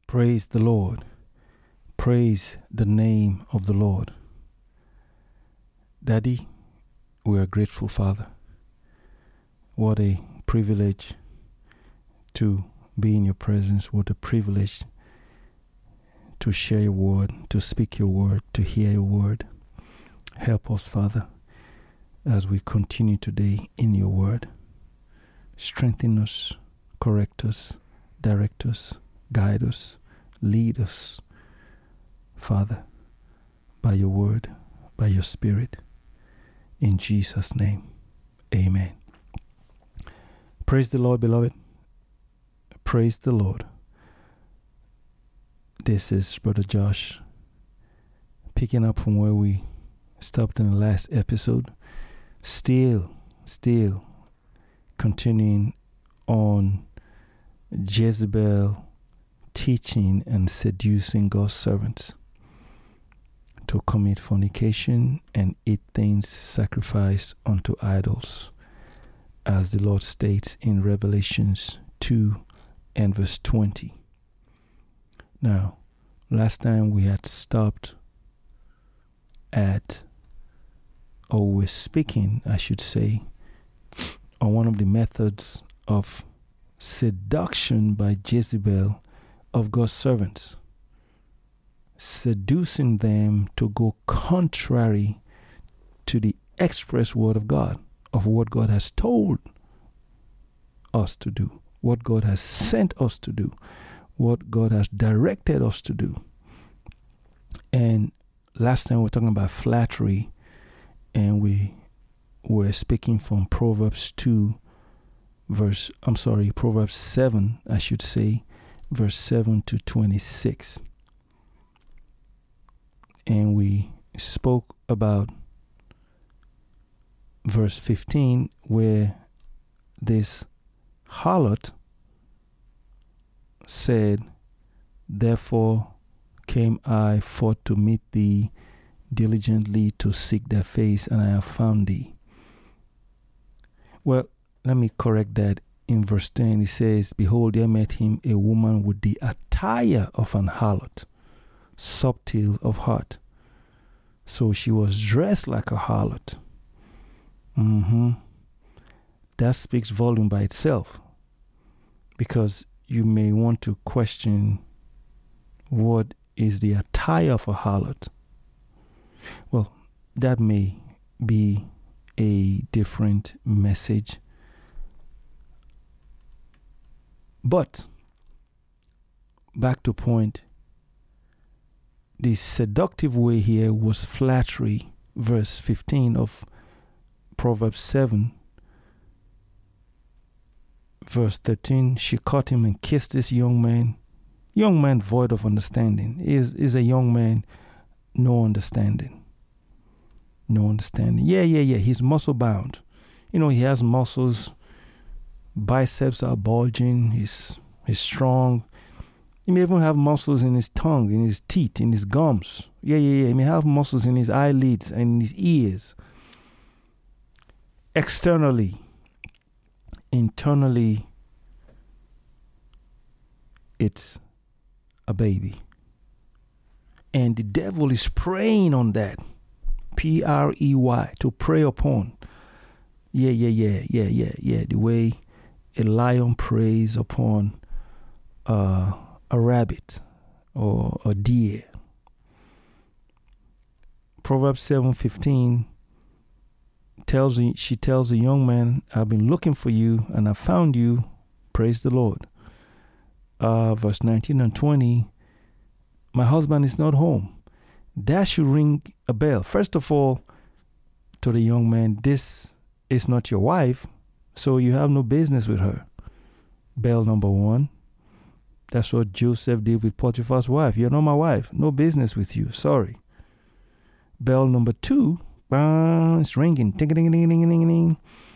Praise the Lord. Praise the name of the Lord. Daddy, we are grateful, Father. What a privilege to be in your presence. What a privilege to share your word, to speak your word, to hear your word. Help us, Father, as we continue today in your word. Strengthen us, correct us, direct us, guide us, lead us, Father, by your word, by your spirit. In Jesus' name, amen. Praise the Lord, beloved. Praise the Lord. This is Brother Josh, picking up from where we stopped in the last episode. Still continuing on Jezebel teaching and seducing God's servants to commit fornication and eat things sacrificed unto idols, as the Lord states in Revelations 2 and verse 20. Now, last time we had stopped at, or we're speaking, I should say, on one of the methods of seduction by Jezebel of God's servants, seducing them to go contrary to the express word of God, of what God has told us to do, what God has sent us to do, what God has directed us to do. And last time we were talking about flattery, and we were speaking from Proverbs 7, I should say, verse 7 to 26. And we spoke about verse 15, where this harlot said, "Therefore came I forth to meet thee diligently to seek thy face, and I have found thee." Well, let me correct that. In verse 10, it says, "Behold, there met him a woman with the attire of an harlot, subtle of heart." So she was dressed like a harlot. That speaks volume by itself, because you may want to question, what is the attire of a harlot? Well, that may be a different message. But back to point, the seductive way here was flattery. Verse 15 of Proverbs 7. Verse 13, she caught him and kissed this young man void of understanding. Is a young man, no understanding. Yeah, he's muscle bound. He has muscles, biceps are bulging, he's strong. He may even have muscles in his tongue, in his teeth, in his gums. Yeah. He may have muscles in his eyelids and in his ears. Externally, internally, it's a baby. And the devil is preying on that. P-R-E-Y, to prey upon. Yeah. The way a lion preys upon a rabbit or a deer. Proverbs 7:15 she tells the young man, "I've been looking for you and I found you. Praise the Lord." Verse 19 and 20, "My husband is not home." That should ring a bell. First of all, to the young man, this is not your wife, so you have no business with her. Bell number one. That's what Joseph did with Potiphar's wife. "You're not my wife. No business with you. Sorry." Bell number two, it's ringing. Ding, ding, ding, ding, ding, ding.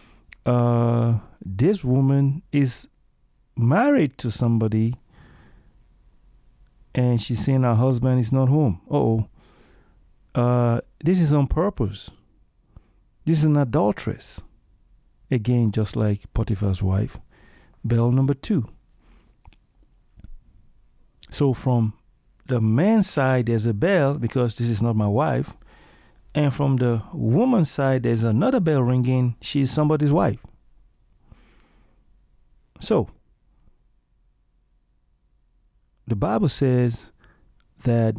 This woman is married to somebody, and she's saying her husband is not home. This is on purpose. This is an adulteress. Again, just like Potiphar's wife. Bell number two. So from the man's side, there's a bell because this is not my wife. And from the woman's side, there's another bell ringing. She's somebody's wife. So the Bible says that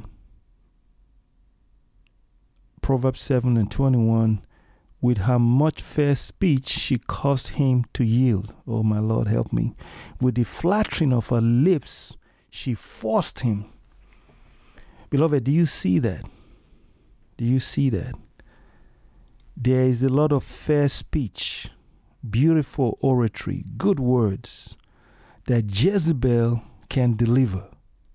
Proverbs 7:21, with her much fair speech, she caused him to yield. Oh, my Lord, help me. With the flattering of her lips, she forced him. Beloved, do you see that? Do you see that? There is a lot of fair speech, beautiful oratory, good words that Jezebel can deliver.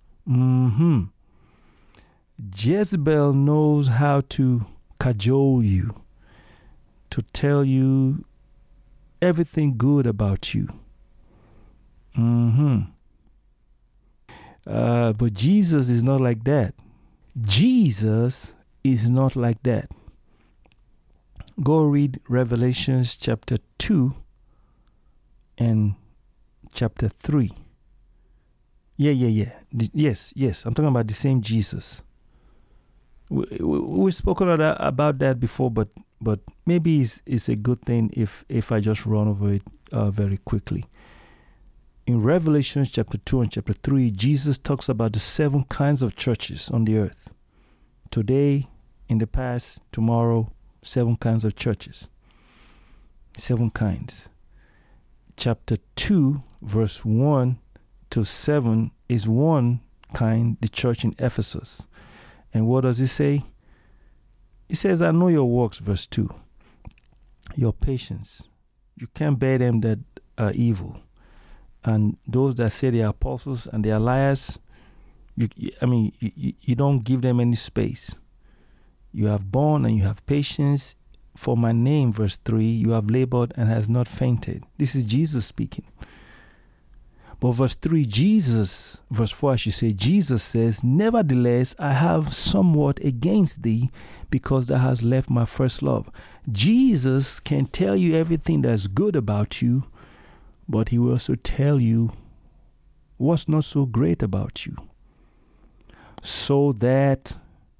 Jezebel knows how to cajole you, to tell you everything good about you. But Jesus is not like that. Jesus is not like that. Go read Revelations chapter 2 and chapter 3. Yes. I'm talking about the same Jesus. We've spoken about that before, but maybe it's a good thing if I just run over it very quickly. In Revelation chapter 2 and chapter 3, Jesus talks about the 7 kinds of churches on the earth. Today, in the past, tomorrow, 7 kinds of churches. 7 kinds. Chapter 2, verse 1 to 7 is one kind, the church in Ephesus. And what does it say? It says, I know your works, verse 2. Your patience. You can't bear them that are evil. And those that say they are apostles and they are liars, you don't give them any space. You have borne and you have patience. For my name, verse 3, you have labored and has not fainted. This is Jesus speaking. But verse 3, verse 4, I should say, Jesus says, nevertheless, I have somewhat against thee because thou hast left my first love. Jesus can tell you everything that's good about you, but he will also tell you what's not so great about you, so that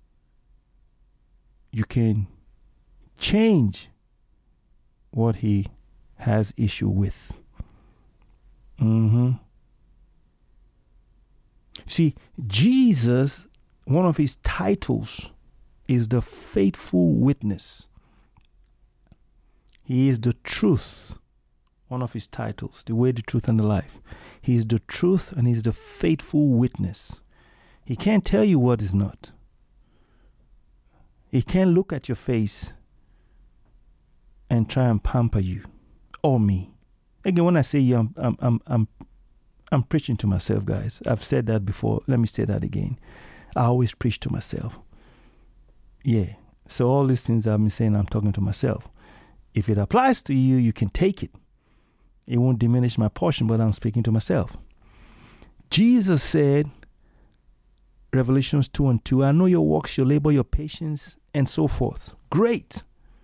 you can change what he has issue with. See, Jesus, one of his titles is the faithful witness. He is the truth. One of his titles, the way, the truth, and the life. He is the truth and he's the faithful witness. He can't tell you what is not. He can't look at your face and try and pamper you or me. Again, when I say you, I'm preaching to myself, guys. I've said that before. Let me say that again. I always preach to myself. Yeah. So all these things I've been saying, I'm talking to myself. If it applies to you, you can take it. It won't diminish my portion, but I'm speaking to myself. Jesus said, Revelations 2:2, I know your works, your labor, your patience, and so forth. Great.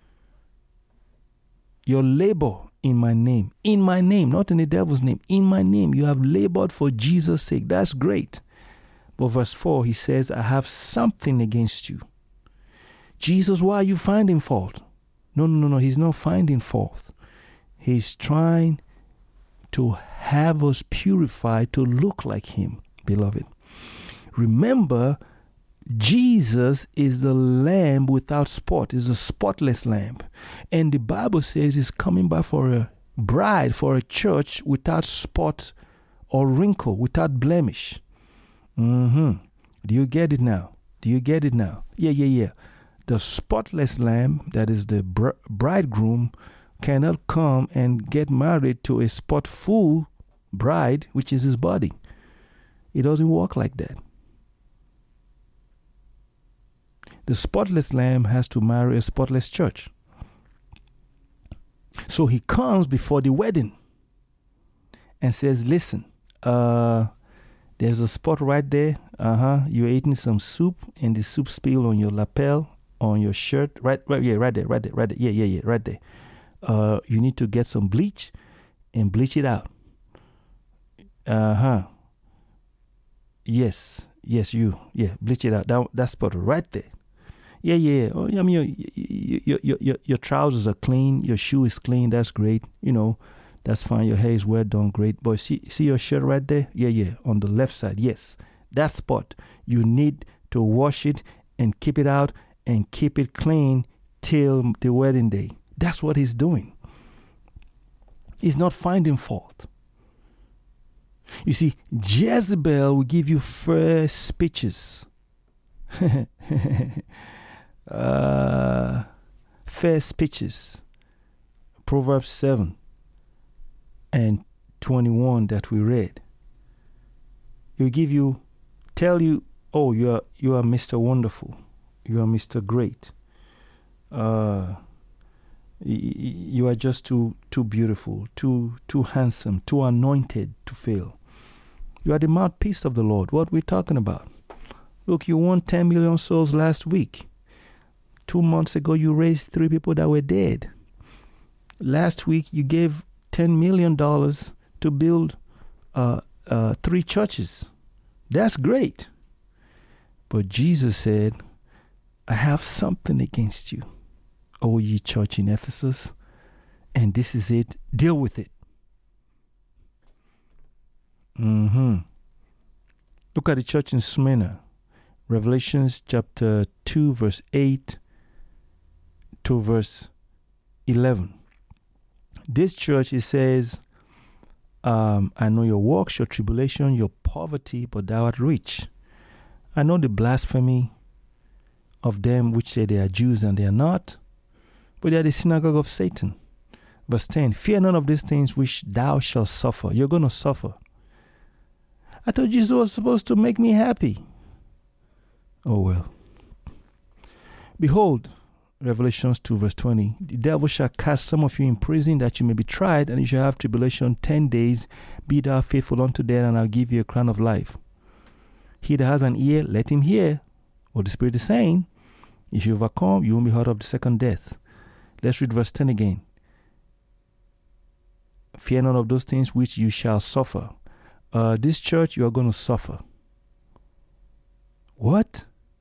Your labor in my name, not in the devil's name, in my name. You have labored for Jesus' sake. That's great. But verse 4, he says, I have something against you. Jesus, why are you finding fault? No. He's not finding fault. He's trying to have us purified to look like him, beloved. Remember, Jesus is the lamb without spot, is a spotless lamb. And the Bible says he's coming back for a bride, for a church without spot or wrinkle, without blemish. Do you get it now? Yeah. The spotless lamb, that is the bridegroom, cannot come and get married to a spotful bride, which is his body. It doesn't work like that. The spotless lamb has to marry a spotless church. So he comes before the wedding and says, listen, there's a spot right there. You're eating some soup and the soup spilled on your lapel, on your shirt. Right there. Yeah, right there. You need to get some bleach and bleach it out. Yes, you. Yeah, bleach it out. That spot right there. Yeah. Oh, I mean, your trousers are clean. Your shoe is clean. That's great. That's fine. Your hair is well done. Great. But see your shirt right there? Yeah. On the left side. Yes. That spot. You need to wash it and keep it out and keep it clean till the wedding day. That's what he's doing. He's not finding fault. You see, Jezebel will give you fair speeches. Fair speeches. Proverbs 7 and 21 that we read. He will tell you, oh, you are Mr. Wonderful. You are Mr. Great. You are just too beautiful, too handsome, too anointed to fail. You are the mouthpiece of the Lord. What we're talking about? Look, you won 10 million souls last week. 2 months ago, you raised 3 people that were dead. Last week, you gave $10 million to build 3 churches. That's great. But Jesus said, I have something against you, O ye church in Ephesus, and this is it. Deal with it. Look at the church in Smyrna. Revelations chapter 2, verse 8 to verse 11. This church, it says, I know your works, your tribulation, your poverty, but thou art rich. I know the blasphemy of them which say they are Jews and they are not, but they are the synagogue of Satan. Verse 10, fear none of these things which thou shalt suffer. You're going to suffer. I thought Jesus was supposed to make me happy. Oh well. Behold, Revelations 2 verse 20, the devil shall cast some of you in prison that you may be tried, and you shall have tribulation 10 days. Be thou faithful unto death, and I'll give you a crown of life. He that has an ear, let him hear what the Spirit is saying. If you overcome, you won't be hurt of the second death. Let's read verse 10 again. Fear none of those things which you shall suffer. This church, you are going to suffer. What?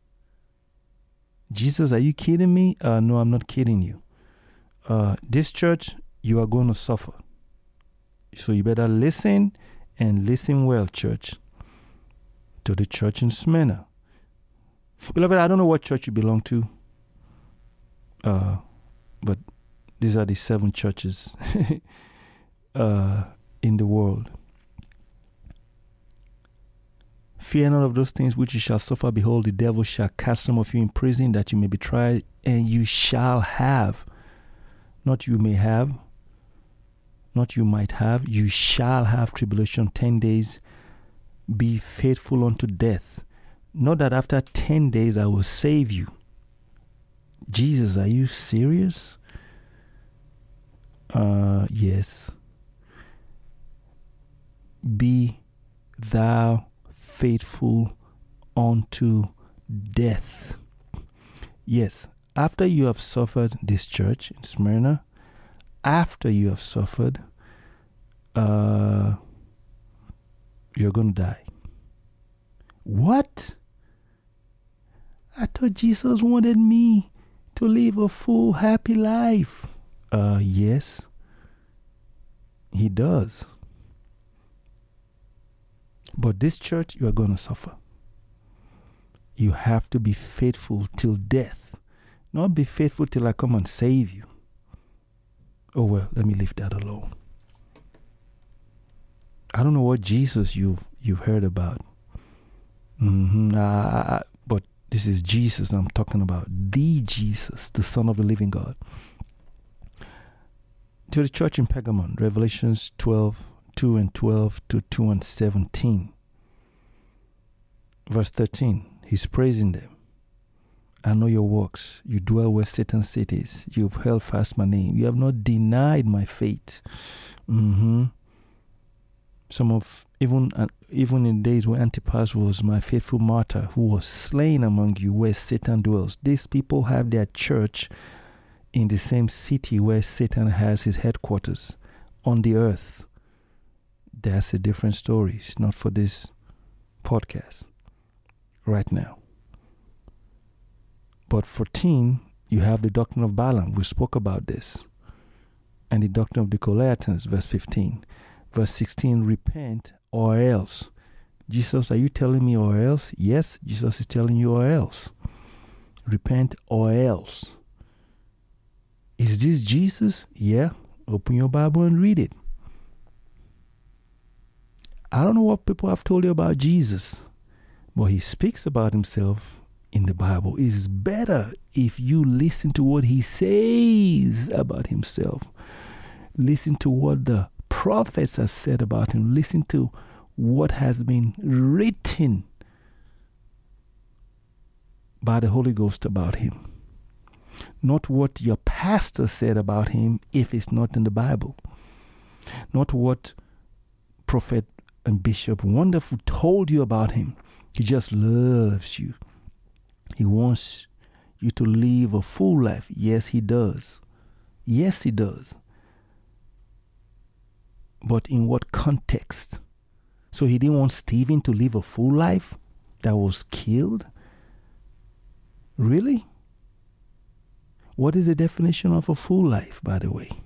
Jesus, are you kidding me? No, I'm not kidding you. This church, you are going to suffer. So you better listen, and listen well, church, to the church in Smyrna. Beloved, I don't know what church you belong to, but these are the 7 churches in the world. Fear none of those things which you shall suffer. Behold, the devil shall cast some of you in prison that you may be tried, and you shall have, not you may have, not you might have, you shall have tribulation 10 days. Be faithful unto death. Not that after 10 days I will save you. Jesus, are you serious? Yes. Be thou faithful unto death. Yes, after you have suffered, this church in Smyrna, after you have suffered, you're going to die. What? I thought Jesus wanted me to live a full, happy life. Yes, he does. But this church, you are going to suffer. You have to be faithful till death. Not be faithful till I come and save you. Oh well, let me leave that alone. I don't know what Jesus you've heard about. But this is Jesus I'm talking about. The Jesus, the Son of the living God. To the church in Pergamon, Revelations 12, 2 and 12 to 2 and 17. Verse 13, he's praising them. I know your works. You dwell where Satan's seat is. You've held fast my name. You have not denied my faith. Some of, even in days when Antipas was my faithful martyr, who was slain among you where Satan dwells. These people have their church in the same city where Satan has his headquarters on the earth. That's a different story. It's not for this podcast right now. But 14, you have the doctrine of Balaam. We spoke about this. And the doctrine of the Nicolaitans, verse 15. Verse 16, repent or else. Jesus, are you telling me or else? Yes, Jesus is telling you or else. Repent or else. Is this Jesus? Yeah. Open your Bible and read it. I don't know what people have told you about Jesus, but he speaks about himself in the Bible. It's better if you listen to what he says about himself. Listen to what the prophets have said about him. Listen to what has been written by the Holy Ghost about him. Not what your pastor said about him if it's not in the Bible. Not what Prophet and Bishop Wonderful told you about him. He just loves you. He wants you to live a full life. Yes, he does. Yes, he does. But in what context? So he didn't want Stephen to live a full life that was killed? Really? What is the definition of a full life, by the way?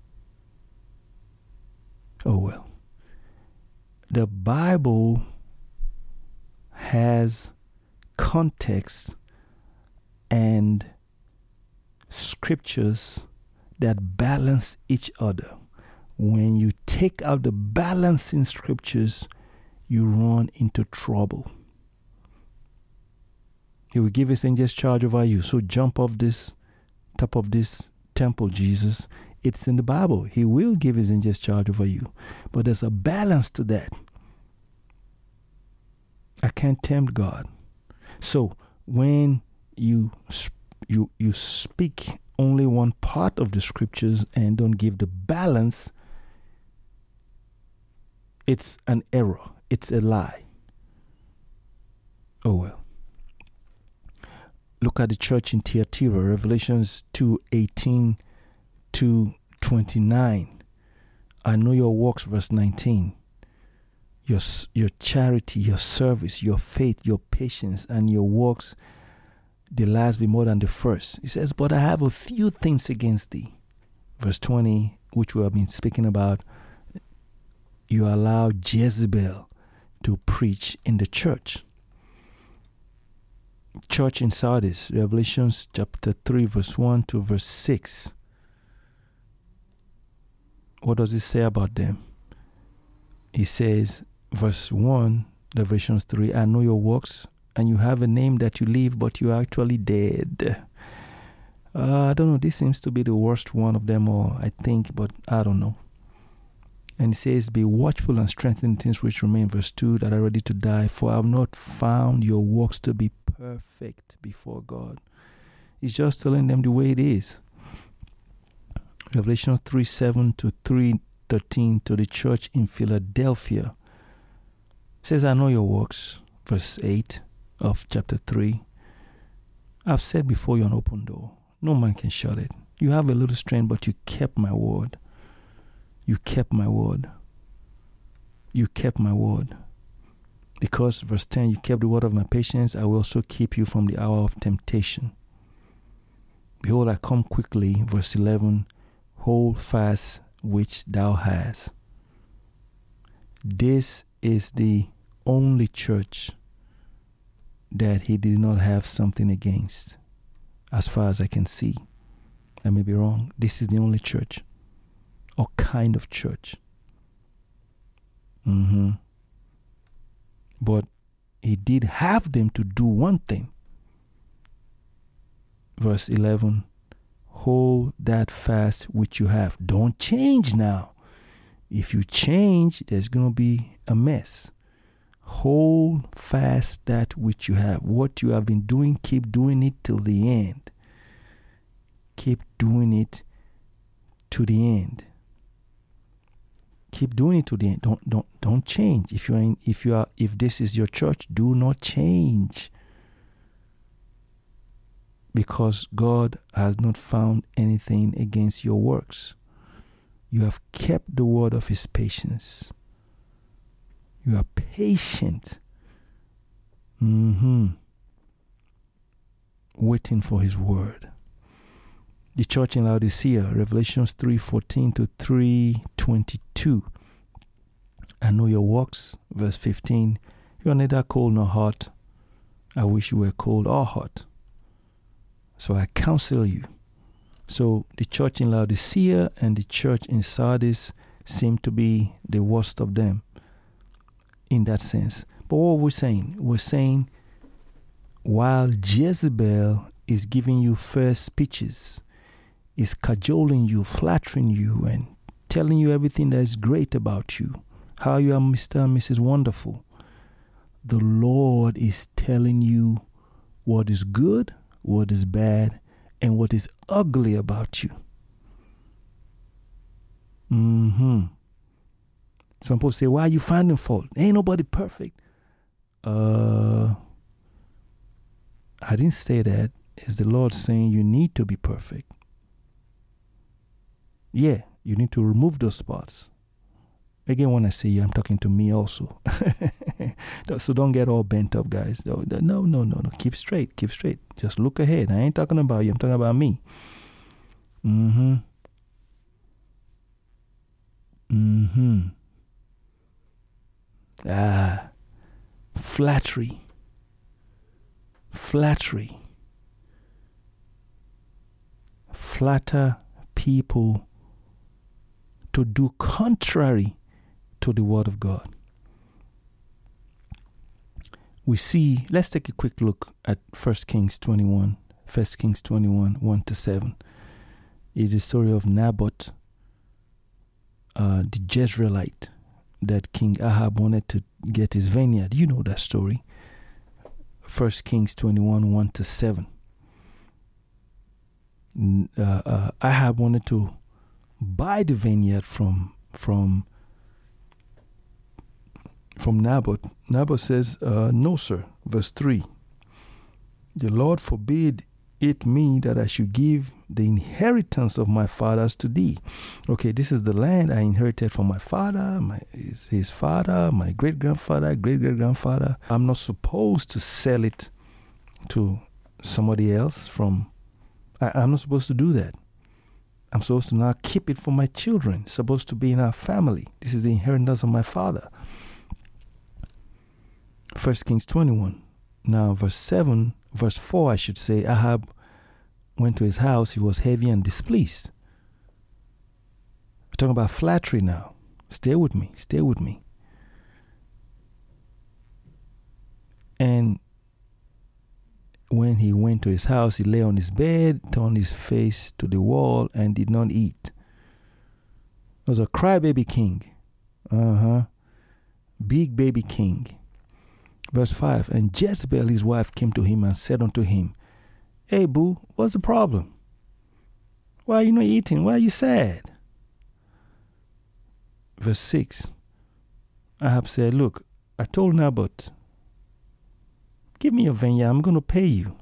Oh, well. The Bible has context and scriptures that balance each other. When you take out the balancing scriptures, you run into trouble. He will give his angels charge over you. So jump off this top of this temple, Jesus. It's in the Bible. He will give his angels charge over you. But there's a balance to that. I can't tempt God. So when you speak only one part of the scriptures and don't give the balance, it's an error. It's a lie. Oh well. Look at the church in Thyatira, Revelations 2:18 to 29. I know your works, verse 19. Your charity, your service, your faith, your patience, and your works, the last be more than the first. He says, but I have a few things against thee. Verse 20, which we have been speaking about, you allow Jezebel to preach in the church. Church in Sardis, Revelations chapter 3, verse 1 to verse 6. What does it say about them? He says, verse 1, Revelations 3, I know your works, and you have a name that you live, but you are actually dead. I don't know, this seems to be the worst one of them all, I think, but I don't know. And he says, be watchful and strengthen things which remain, verse 2, that are ready to die, for I have not found your works to be perfect before God. He's just telling them the way it is. Revelation 3:7 to 3:13 to the church in Philadelphia says, I know your works, verse 8 of chapter 3. I've said before you an open door. No man can shut it. You have a little strength, but you kept my word. You kept my word. You kept my word. Because, verse 10, you kept the word of my patience, I will also keep you from the hour of temptation. Behold, I come quickly, verse 11, hold fast which thou hast. This is the only church that he did not have something against, as far as I can see. I may be wrong. This is the only church, or kind of church. But he did have them to do one thing. Verse 11, hold that fast which you have. Don't change now. If you change, there's going to be a mess. Hold fast that which you have. What you have been doing, keep doing it till the end. Keep doing it to the end. Keep doing it to the end. Don't change. If this is your church, do not change. Because God has not found anything against your works. You have kept the word of his patience. You are patient Waiting for his word. The church in Laodicea, Revelations 3:14 to 3:22. I know your works, verse 15. You are neither cold nor hot. I wish you were cold or hot. So I counsel you. So the church in Laodicea and the church in Sardis seem to be the worst of them in that sense. But what we're saying? We're saying while Jezebel is giving you fair speeches, is cajoling you, flattering you, and telling you everything that is great about you, how you are Mr. and Mrs. Wonderful, the Lord is telling you what is good, what is bad, and what is ugly about you. Some people say, why are you finding fault? Ain't nobody perfect. I didn't say that. It's the Lord saying you need to be perfect. Yeah, you need to remove those spots. Again, when I say you, I'm talking to me also. So don't get all bent up, guys. No. Keep straight. Just look ahead. I ain't talking about you. I'm talking about me. Flattery. Flatter people to do contrary to the word of God. We see, let's take a quick look at 1 Kings 21, 1-7. It's the story of Naboth, the Jezreelite, that King Ahab wanted to get his vineyard. You know that story. 1 Kings 21, 1-7. Ahab wanted to buy the vineyard from Naboth. Naboth says, no, sir. Verse 3. The Lord forbid it me that I should give the inheritance of my fathers to thee. Okay, this is the land I inherited from my father, his father, my great-grandfather, great-great-grandfather. I'm not supposed to sell it to somebody else I'm not supposed to do that. I'm supposed to now keep it for my children. It's supposed to be in our family. This is the inheritance of my father. 1 Kings 21. Now, verse 4, I should say, Ahab went to his house. He was heavy and displeased. We're talking about flattery now. Stay with me. And when he went to his house, he lay on his bed, turned his face to the wall, and did not eat. He was a crybaby king. Big baby king. Verse 5, and Jezebel, his wife, came to him and said unto him, hey, boo, what's the problem? Why are you not eating? Why are you sad? Verse 6, Ahab said, look, I told Naboth, give me your vineyard, I'm going to pay you.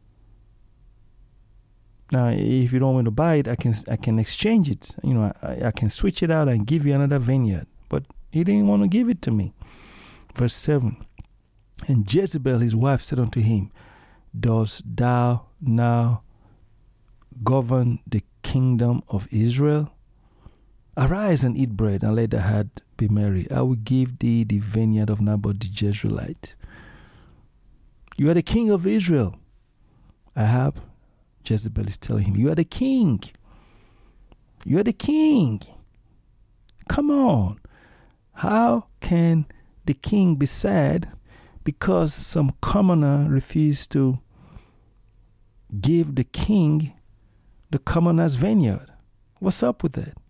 Now, if you don't want to buy it, I can exchange it. I can switch it out and give you another vineyard. But he didn't want to give it to me. Verse 7, and Jezebel, his wife, said unto him, dost thou now govern the kingdom of Israel? Arise and eat bread, and let thy heart be merry. I will give thee the vineyard of Naboth the Jezreelite. You are the king of Israel. Ahab, Jezebel is telling him, you are the king. You are the king. Come on. How can the king be sad because some commoner refused to give the king the commoner's vineyard? What's up with that?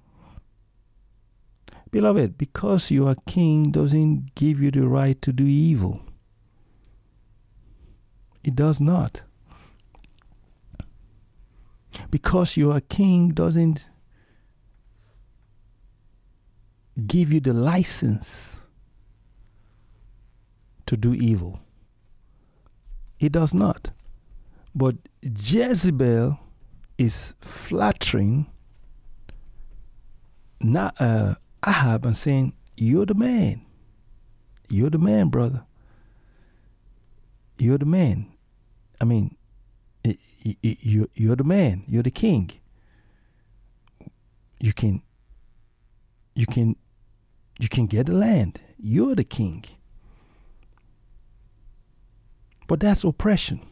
Beloved, because you are king doesn't give you the right to do evil. It does not. Because you are king doesn't give you the license to do evil. It does not. But Jezebel is flattering Ahab and saying, you're the man. You're the man, brother. You're the man. I mean, you're the man. You're the king. You can get the land. You're the king. But that's oppression.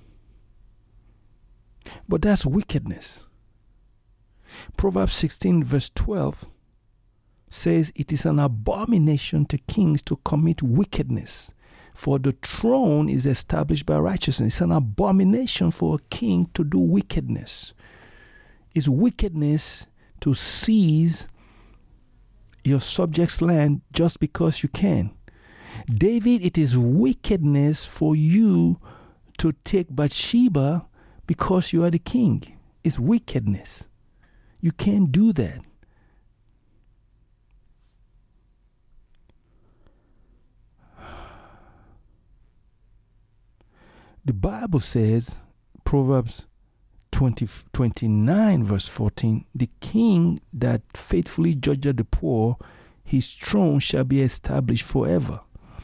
But that's wickedness. Proverbs 16 verse 12 says, it is an abomination to kings to commit wickedness, for the throne is established by righteousness. It's an abomination for a king to do wickedness. It's wickedness to seize your subject's land just because you can. David, it is wickedness for you to take Bathsheba because you are the king. It's wickedness. You can't do that. The Bible says, Proverbs 29 verse 14, the king that faithfully judgeth the poor, his throne shall be established forever.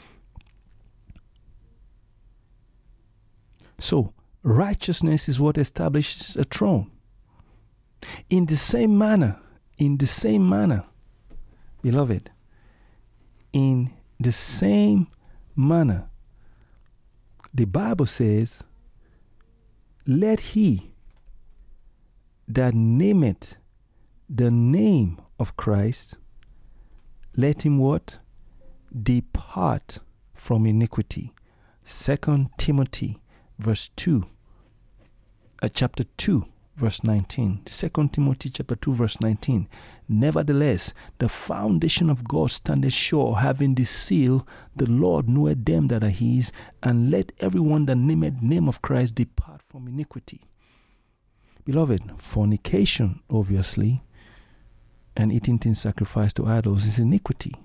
So, righteousness is what establishes a throne. In the same manner, beloved, in the same manner, the Bible says, let he that nameth the name of Christ, let him what? Depart from iniquity. 2 Timothy verse 2, chapter 2 verse 19. 2 Timothy chapter 2 verse 19. Nevertheless, the foundation of God standeth sure, having this seal, the Lord knoweth them that are his, and let everyone that nameth the name of Christ depart from iniquity. Beloved, fornication, obviously, and eating things sacrificed to idols is iniquity.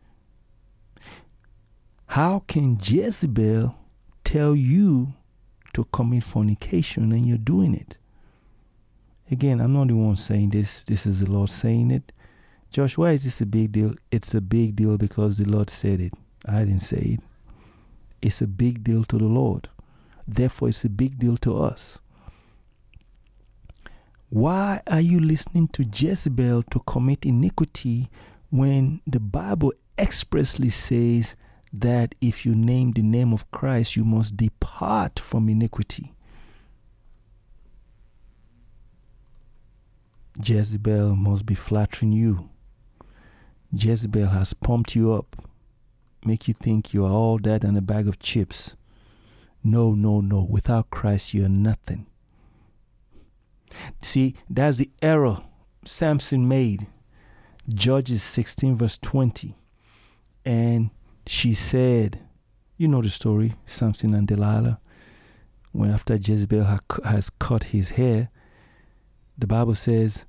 How can Jezebel tell you to commit fornication and you're doing it? Again, I'm not the one saying this. This is the Lord saying it. Josh, why is this a big deal? It's a big deal because the Lord said it. I didn't say it. It's a big deal to the Lord. Therefore, it's a big deal to us. Why are you listening to Jezebel to commit iniquity when the Bible expressly says that if you name the name of Christ, you must depart from iniquity? Jezebel must be flattering you. Jezebel has pumped you up, make you think you are all that and a bag of chips. No. Without Christ, you are nothing. See, that's the error Samson made. Judges 16 verse 20. And she said, you know the story, Samson and Delilah. When after Jezebel has cut his hair, the Bible says,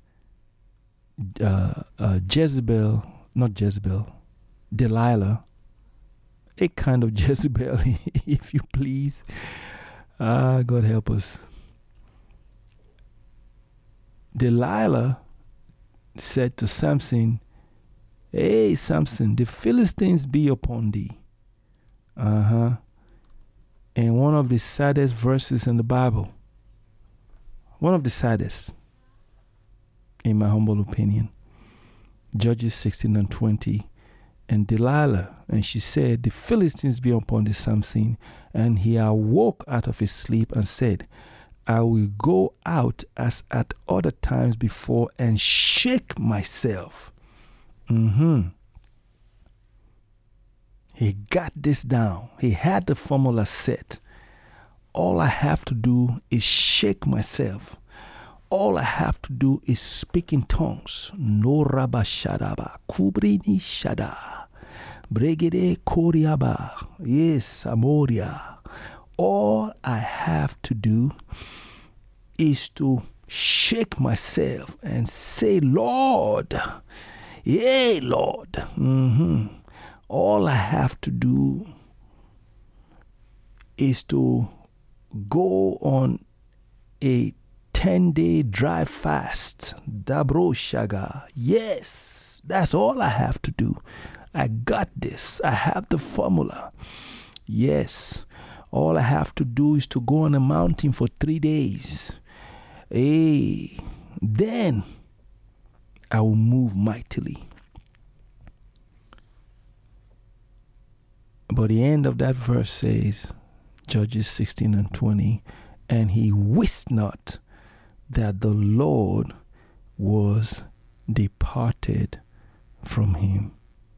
Delilah, a kind of Jezebel, if you please. God help us. Delilah said to Samson, hey, Samson, the Philistines be upon thee. And one of the saddest verses in the Bible, one of the saddest, in my humble opinion, Judges 16 and 20. And Delilah, and she said, the Philistines be upon the Samson. And he awoke out of his sleep and said, I will go out as at other times before and shake myself. He got this down. He had the formula set. All I have to do is shake myself. All I have to do is speak in tongues. No raba shadaba, kubrini shada, bregede koriaba, yes, amoria. All I have to do is to shake myself and say, Lord, yea, Lord. All I have to do is to go on a 10-day dry fast. Dabro shaga. Yes, that's all I have to do. I got this. I have the formula. Yes. All I have to do is to go on a mountain for 3 days. Hey, then I will move mightily. But the end of that verse says, Judges 16:20, and he wist not that the Lord was departed from him.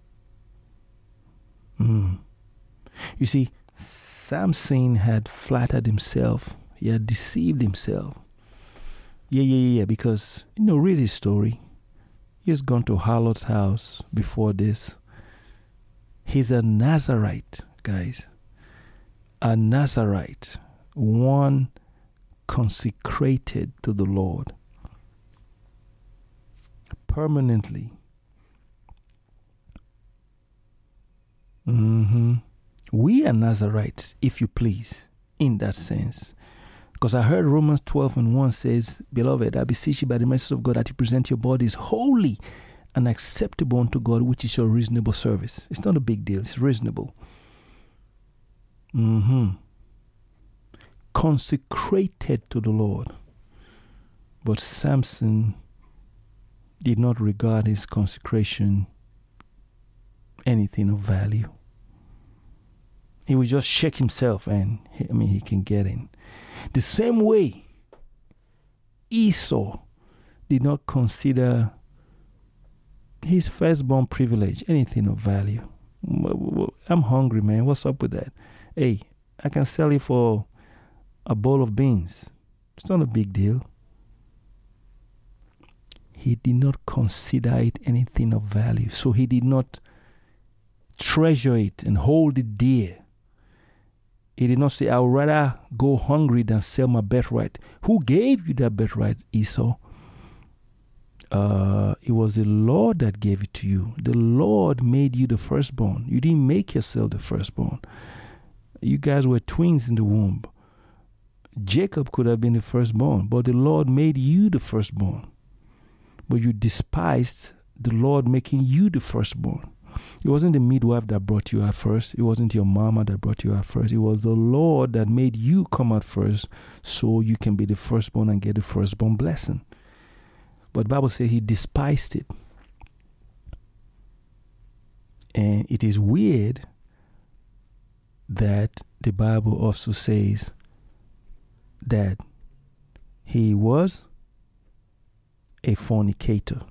You see, Samson had flattered himself. He had deceived himself. Yeah. Because, read his story. He has gone to harlot's house before this. He's a Nazarite, guys. A Nazarite. One consecrated to the Lord. Permanently. We are Nazarites, if you please, in that sense. Because I heard Romans 12:1 says, Beloved, I beseech you by the mercy of God that you present your bodies holy and acceptable unto God, which is your reasonable service. It's not a big deal. It's reasonable. Consecrated to the Lord. But Samson did not regard his consecration anything of value. He would just shake himself and he can get in. The same way Esau did not consider his firstborn privilege anything of value. I'm hungry, man. What's up with that? Hey, I can sell it for a bowl of beans. It's not a big deal. He did not consider it anything of value. So he did not treasure it and hold it dear. He did not say, I would rather go hungry than sell my birthright. Who gave you that birthright, Esau? It was the Lord that gave it to you. The Lord made you the firstborn. You didn't make yourself the firstborn. You guys were twins in the womb. Jacob could have been the firstborn, but the Lord made you the firstborn. But you despised the Lord making you the firstborn. It wasn't the midwife that brought you out first. It wasn't your mama that brought you out first. It was the Lord that made you come out first so you can be the firstborn and get the firstborn blessing. But the Bible says he despised it. And it is weird that the Bible also says that he was a fornicator.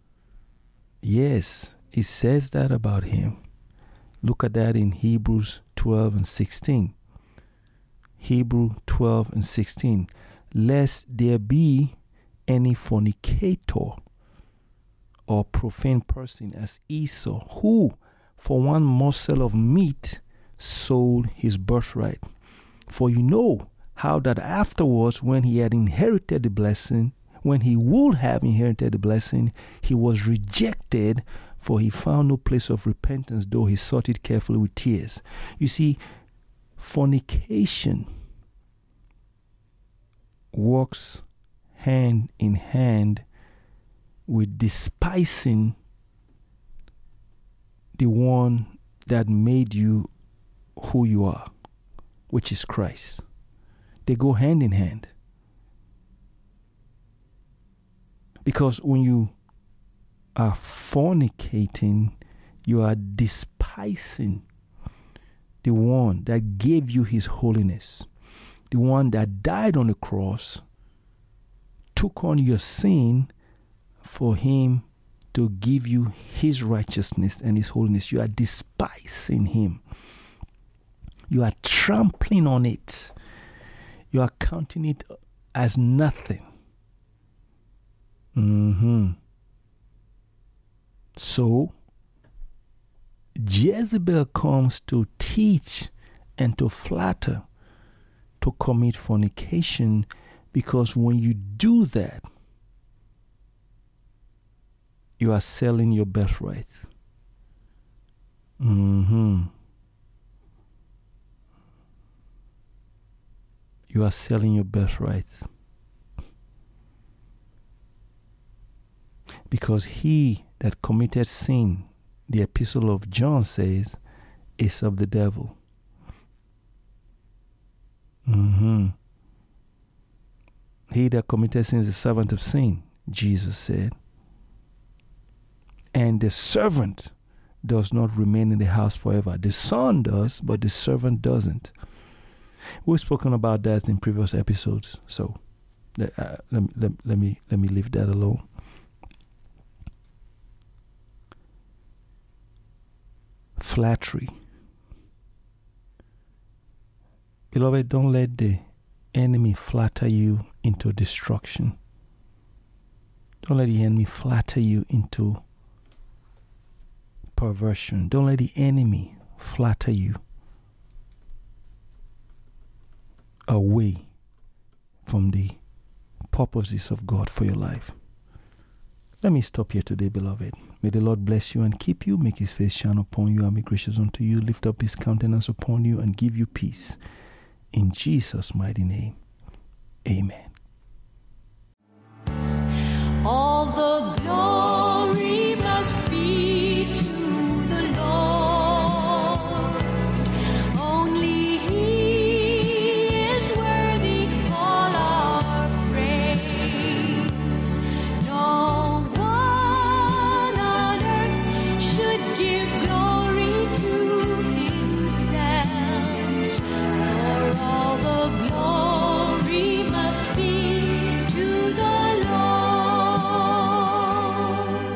Yes, it says that about him. Look at that in Hebrews 12:16. Hebrews 12:16. Lest there be any fornicator or profane person as Esau, who for one morsel of meat sold his birthright. For you know how that afterwards, when he had inherited the blessing, when he would have inherited the blessing, he was rejected, for he found no place of repentance, though he sought it carefully with tears. You see, fornication works hand in hand with despising the one that made you who you are, which is Christ. They go hand in hand. Because when you are fornicating, you are despising the one that gave you his holiness, the one that died on the cross, took on your sin for him to give you his righteousness and his holiness. You are despising him. You are trampling on it. You are counting it as nothing. So, Jezebel comes to teach and to flatter, to commit fornication, because when you do that, you are selling your birthright. You are selling your birthright. Because he that committed sin, the epistle of John says, is of the devil. He that committeth sin is a servant of sin, Jesus said. And the servant does not remain in the house forever. The son does, but the servant doesn't. We've spoken about that in previous episodes, so let me leave that alone. Flattery. Beloved, don't let the enemy flatter you into destruction. Don't let the enemy flatter you into perversion. Don't let the enemy flatter you away from the purposes of God for your life. Let me stop here today, beloved. May the Lord bless you and keep you, make his face shine upon you and be gracious unto you, lift up his countenance upon you and give you peace. In Jesus' mighty name, amen. Although